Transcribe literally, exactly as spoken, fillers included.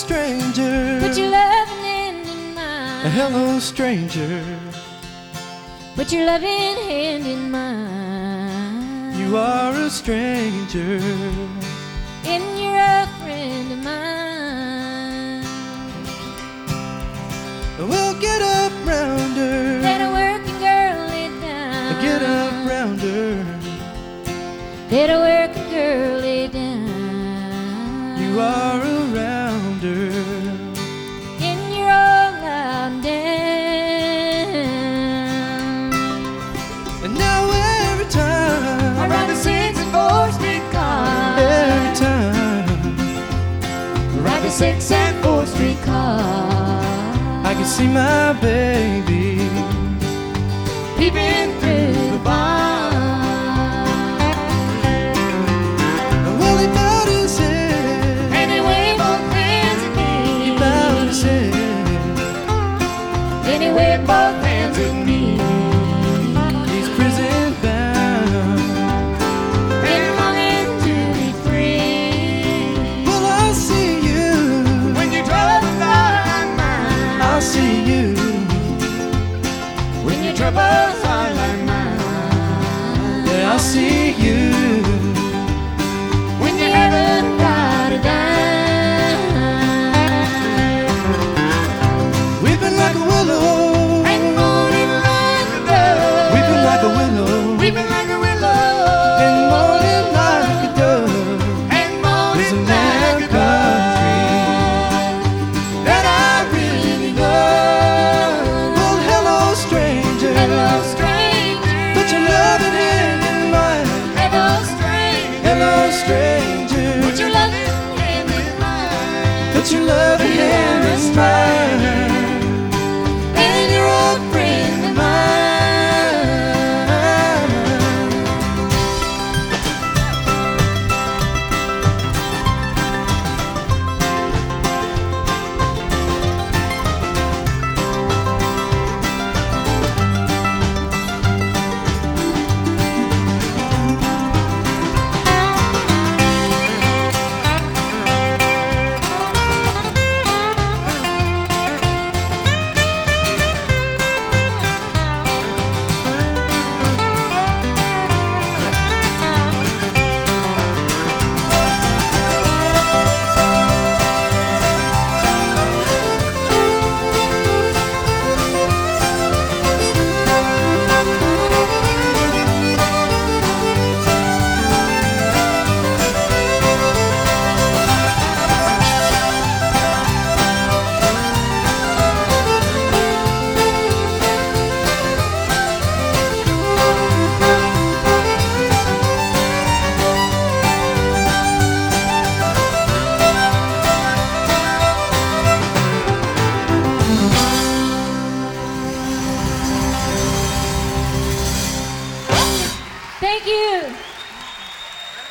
stranger. Put your loving hand in mine. Hello, stranger. Put your loving hand in mine. You are a stranger, and you're a friend of mine. Well, get up round her. Let a working girl lay down. Get up round her. Let a working girl lay down. You are around her, and you're all I'm down. and now every time I ride a six and four street car. Every time Ride a six and four street car. I can see my baby Peeping through the barn. Well, he bowed his head. And he waved both hands at me. He bowed his head. And he waved both hands at me. He's prison bound. And longing to be free. Well, I'll see you When your troubles are mine. I'll see you When your troubles are like mine. Yeah, I'll see you When you haven't got a dime. Weeping like a willow. And moaning like a dove. Weeping like a willow. Weeping like a willow. And moaning like a dove. And There's a moaning land like a country dove. that I really love. Well, hello, stranger. Hello, stranger. Put your loving hand in mine. Hello, stranger. Hello, stranger. Put your loving hand in mine. Put your loving hand in mine.